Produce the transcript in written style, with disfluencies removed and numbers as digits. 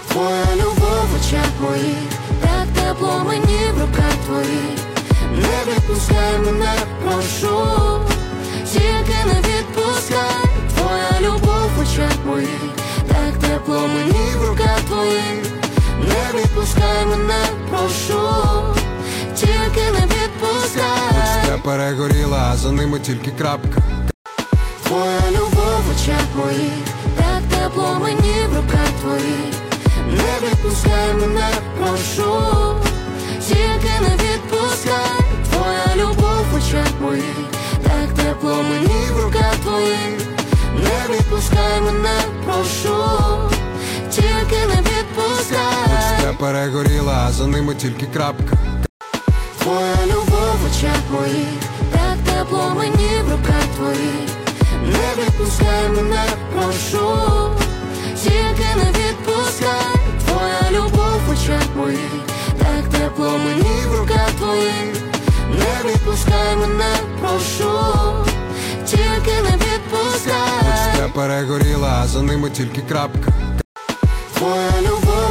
Твоя любов в очах моїх, так тепло мені в руках твоїх. Не відпускай мене, прошу, тільки не відпускай. Твоя любов в очах моїх, так тепло мені в руках твоїх. Не відпускай мене, прошу, тільки не відпускай. Хочеться перегоріла, а за ними тільки крапка. Твоя любов в очах моїх, так тепло мені в руках твоїх. Не відпускай мене, прошу, тільки не відпускай. Твоя любов в очах моїх, так тепло мені в руках твоїх. Не відпускай мене, прошу, тільки не відпускай. Хочеться перегоріла, а за ними тільки крапка. Твоя любов в очах моїх, так тепло мені в руках твоїх. Не відпускай мене, прошу, тільки не відпускай. Твоя любов в очах моїх, так тепло мені в руках твоїх. Не відпускай мене, прошу, тільки не відпускай. Хочеться перегоріла, а за ними тільки крапка. Твоя любов